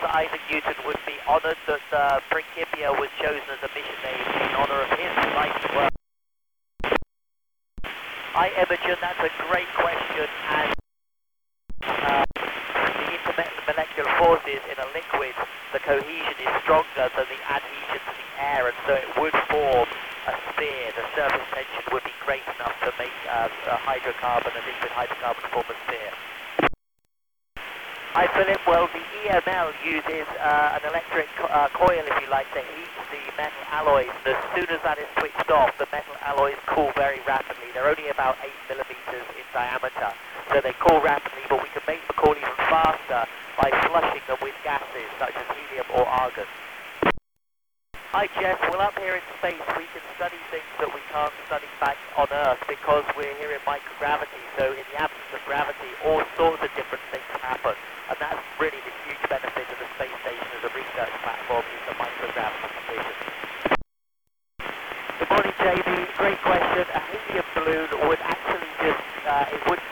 Isaac Newton would be honoured that Principia was chosen as a mission name in honour of his life work. Hi Imogen, that's a great question, and the intermolecular forces in a liquid, the cohesion is stronger than the adhesion to the air, and so it would form a sphere. The surface tension would be great enough to make a hydrocarbon, a liquid hydrocarbon, form a sphere. Hi Philip, well the EML uses an electric coil, if you like, to heat the metal alloys, and as soon as that is switched off, the metal alloys cool very rapidly. They're only about 8 millimeters in diameter, so they cool rapidly, but we can make them cool even faster by flushing them with gases such as helium or argon. Hi Jess, well up here in space we can study things that we can't study back on Earth because we're here in microgravity, so in the absence of gravity all sorts of different things happen, and that's really the huge benefit of the space station as a research platform, is the microgravity conditions. Good morning Jamie, great question. A helium balloon would actually just, it would